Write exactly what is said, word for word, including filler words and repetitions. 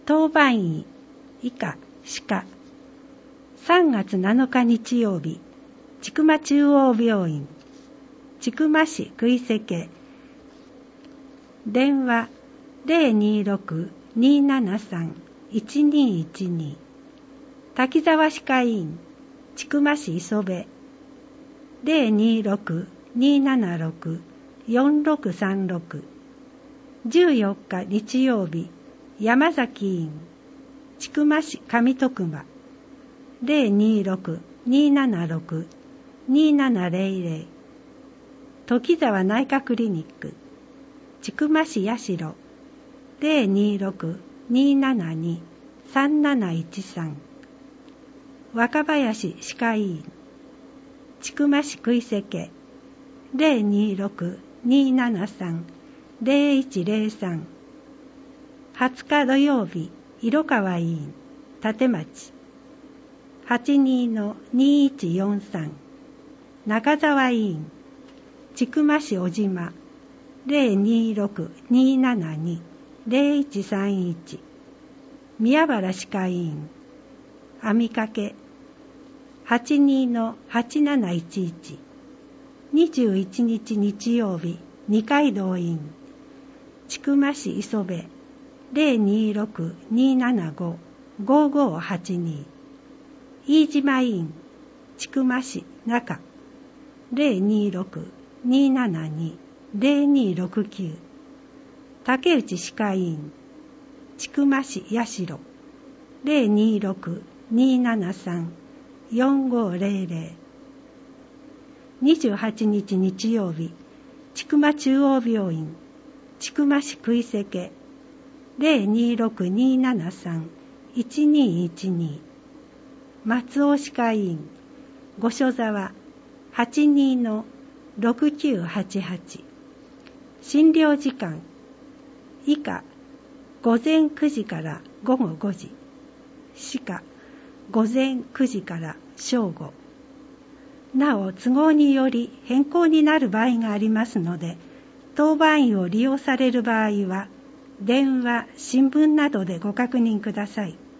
当番医以下歯科。さんがつなのか日曜日、千曲中央病院、千曲市杭瀬家。電話 ゼロにーろく にーななさん いちにーいちに。滝沢歯科医院、千曲市磯部。ゼロにーろく にーななろく よんろくさんろく。じゅうよっか日曜日、山崎医院、千曲市上徳間。ゼロにーろく にーななろく にーななゼロゼロ。時沢内科クリニック、千曲市八代。ゼロにーろく にーななに さんなないちさん。若林歯科医院、千曲市杭瀬家。ゼロにーろく にーななさん ゼロいちゼロさん。はつか土曜日、色川医院、立町。はちにーのにーいちよんさん。中沢医院、千曲市小島。ゼロにーろく にーななに ゼロいちさんいち。宮原歯科医院、網掛。はちにーのはちなないちいち。にじゅういちにち日曜日、二階堂院、千曲市磯部。ゼロにーろく にーななご ごーごーはちに。飯島院、千曲市中。ゼロにーろく にーななに ゼロにーろくきゅう。竹内歯科医院、千曲市八代。ゼロにーろく にーななさん よんごーゼロゼロ。にじゅうはちにち日曜日、千曲中央病院、千曲市杭瀬家。ゼロにーろく にーななさん いちにーいちに。松尾歯科医院、五所沢。はちにーのろくきゅうはちはち。診療時間以下、午前くじから午後ごじ。歯科、午前くじから正午。なお、都合により変更になる場合がありますので、当番医を利用される場合は、電話、新聞などでご確認ください。